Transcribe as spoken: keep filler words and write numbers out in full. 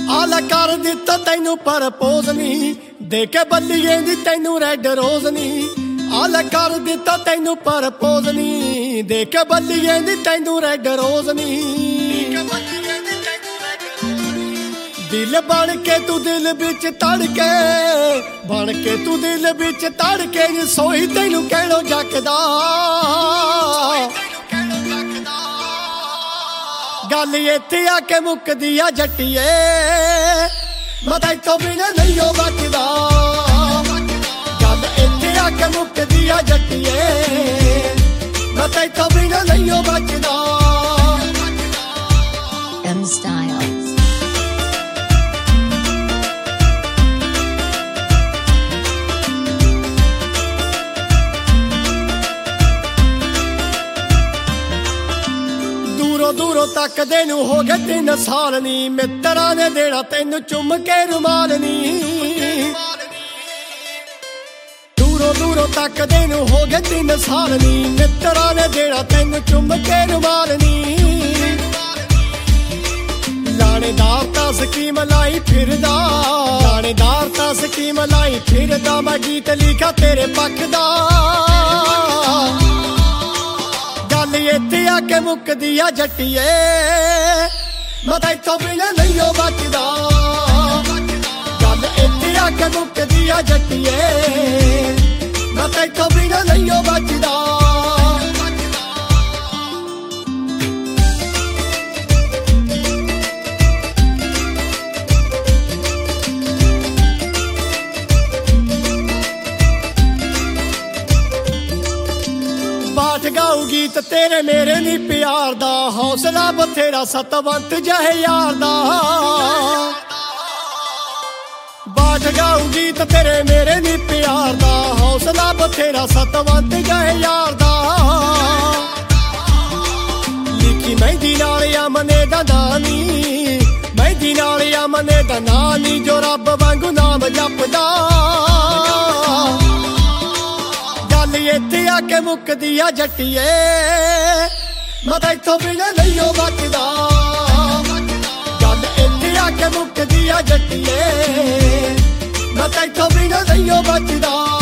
ਆਲਾ ਕਰ ਦਿੱਤਾ ਤੈਨੂੰ ਪ੍ਰਪੋਜ਼ ਨੀ ਦੇ ਕੇ ਬੱਲੀਏ ਦੀ ਤੈਨੂੰ ਰੈੱਡ ਰੋਜ਼ ਨੀ ਆਲਾ ਕਰ ਦਿੱਤਾ ਤੈਨੂੰ ਪ੍ਰਪੋਜ਼ ਨੀ ਦੇ ਕੇ ਬੱਲੀਏ ਦੀ ਤੈਨੂੰ ਰੈੱਡ ਰੋਜ਼ ਨੀ ਦਿਲ ਬਣ ਕੇ ਤੂੰ ਦਿਲ ਵਿੱਚ ਤੜ ਕੇ ਬਣ ਕੇ ਤੂੰ ਦਿਲ ਵਿੱਚ ਤੜ ਕੇ ਨੀ ਸੋਈ ਤੈਨੂੰ ਕਹਿਣੋ ਜੱਕਦਾ ਗੱਲ ਇੱਥੇ ਆ ਕੇ ਮੁੱਕਦੀ ਆ ਜੱਟੀਏ ਮੈਂ ਤੈਥੋਂ ਬਿਨਾਂ ਨਹੀਂ ਓ ਬਚਦਾ ਗੱਲ ਇੱਥੇ ਆ ਕੇ ਮੁੱਕਦੀ ਆ ਜੱਟੀਏ ਮੈਂ ਤੈਥੋਂ ਬਿਨਾਂ ਨਹੀਂ ਓ ਬਚਦਾ M Style ਦੂਰੋਂ ਦੂਰੋਂ ਤੱਕਦੇ ਨੂੰ ਹੋ ਗਏ ਤਿੰਨ ਸਾਲ ਨੀ ਮਿੱਤਰਾਂ ਨੇ ਦੇਣਾ ਤੈਨੂੰ ਚੁੰਮ ਕੇ ਰੁਮਾਲ ਨੀ ਦੂਰੋਂ ਦੂਰੋਂ ਤੱਕਦੇ ਨੂੰ ਹੋ ਗਏ ਤਿੰਨ ਸਾਲ ਨੀ ਮਿੱਤਰਾਂ ਨੇ ਦੇਣਾ ਤੈਨੂੰ ਚੁੰਮ ਕੇ ਰੁਮਾਲ ਨੀ ਲਾਣੇਦਾਰ ਤਾਂ ਸਕੀਮ ਲਾਈ ਫਿਰਦਾ ਲਾਣੇਦਾਰ ਤਾਂ ਸਕੀਮ ਲਾਈ ਫਿਰਦਾ ਮੈਂ ਗੀਤ ਲਿਖਾ ਤੇਰੇ ਪੱਖ ਦਾ ਗੱਲ ਇੱਥੇ ਆ ਕੇ ਮੁੱਕਦੀ ਆ ਜੱਟੀਏ ਮੈਂ ਤੈਥੋਂ ਬਿਨਾਂ ਨਹੀਂ ਓ ਬਚਦਾ ਗੱਲ ਇੱਥੇ ਆ ਕੇ ਮੁੱਕਦੀ ਆ ਜੱਟੀਏ ਮੈਂ ਤੈਥੋਂ ਬਿਨਾਂ ਨਹੀਂ ਓ ਬਚਦਾ ਬਾਠ ਗਾਉ ਗੀਤ ਤੇਰੇ ਮੇਰੇ ਨੀ ਪਿਆਰ ਦਾ ਹੌਸਲਾ ਬਥੇਰਾ ਸਤਵੰਤ ਜਹੇ ਯਾਰ ਦਾ ਬਾਠ ਗਾਉ ਗੀਤ ਤੇਰੇ ਮੇਰੇ ਨੀ ਪਿਆਰ ਦਾ ਹੌਸਲਾ ਬਥੇਰਾ ਸਤਵੰਤ ਜਹੇ ਯਾਰ ਦਾ ਲਿਖੀ ਮਹਿੰਦੀ ਨਾਲ ਅਮਨੇ ਦਾ ਦਾਨੀ ਮਹਿੰਦੀ ਨਾਲ ਅਮਨੇ ਦਾ ਨਾਨੀ ਜੋ ਰੱਬ ਵਾਂਗੂ ਨਾਮ ਜਪਦਾ ਇੱਥੇ ਆ ਕੇ ਮੁੱਕਦੀ ਆ ਜੱਟੀਏ ਮੈਂ ਤੈਥੋਂ ਬਿਨਾਂ ਨਹੀਂ ਓ ਬਚਦਾ ਗੱਲ ਇੱਥੇ ਆ ਕੇ ਮੁੱਕਦੀ ਆ ਜੱਟੀਏ ਮੈਂ ਤੈਥੋਂ ਬਿਨਾਂ ਨਹੀਂ ਓ ਬਚਦਾ